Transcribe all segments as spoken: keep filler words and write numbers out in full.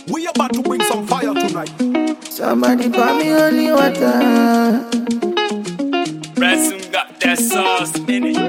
We about to bring some fire tonight. Somebody buy me holy water. Ransom got that sauce in it.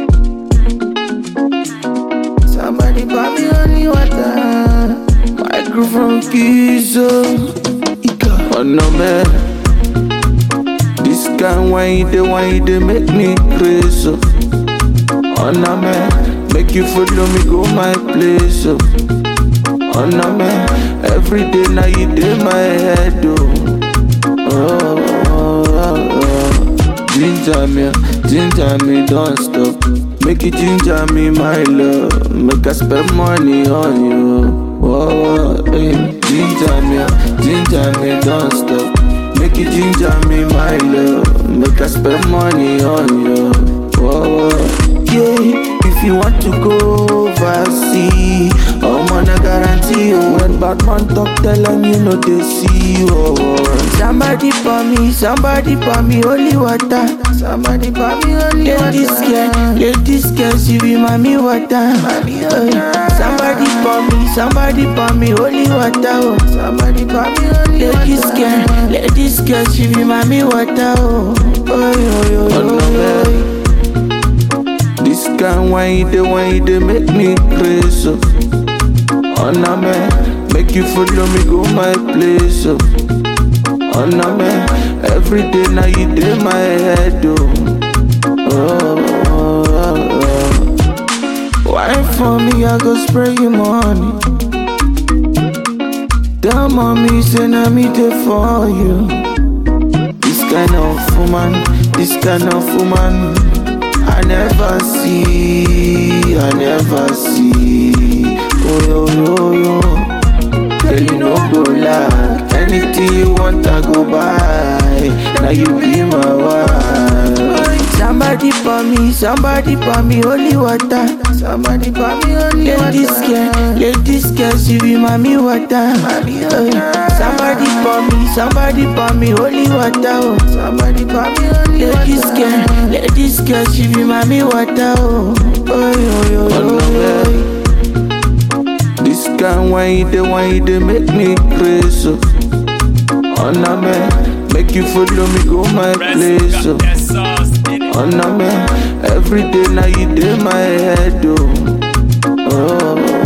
Somebody buy me holy water. Microphone keys, oh, oh no man. This kind wine, the wine they make me crazy. Oh no man, make you follow me go my place. Oh, oh no man, every day now you in my head. Oh, oh, oh, oh, oh. Ginger me, ginger me, don't stop. Make you ginger me, my love. Make I spend money on you. Oh, hey. Ginger me, ginger me, don't stop. Make you ginger me, my love. Make I spend money on you. Oh, yeah. If you want to go overseas, I'm on a guarantee you. When Batman talk, tell them you know they see you. Oh, somebody for me, somebody for me, holy water. Somebody for me, holy water. Ladies girl, ladies girl, she be mommy water. Mommy water. Somebody for me, somebody for me, holy water. Oh, somebody for me, holy water. Ladies girl, ladies girl, she be mommy water. Oh, oh, oh, oh, oh, oh. This kind wine, the wine they make me crazy. Oh no man, make you follow me go my place. Oh, oh no man, every day now you in my head. Oh, oh, oh, oh, oh. Wine for me, I go spray you money. Tell mommy say na me there for you. This kind of woman, this kind of woman I never see, I never see. Oh yo yo yo, girl you no go lie. Anything you want I go buy. Now you be my wife. Somebody for me, somebody for me, holy water. Somebody for me, holy water. Ladies girl, ladies girl, she be mommy water. Mommy water. Somebody for me, somebody for me, holy water. Oh, somebody for me, holy water. Ladies girl, ladies girl, she be mommy water. Oh, oh, oh, oh, oh, oh. This kind wine, the wine they make me crazy. Oh no man, make you follow me go my place. Ransom got that sauce in it. Oh no man, every day now you in my head. Oh, oh.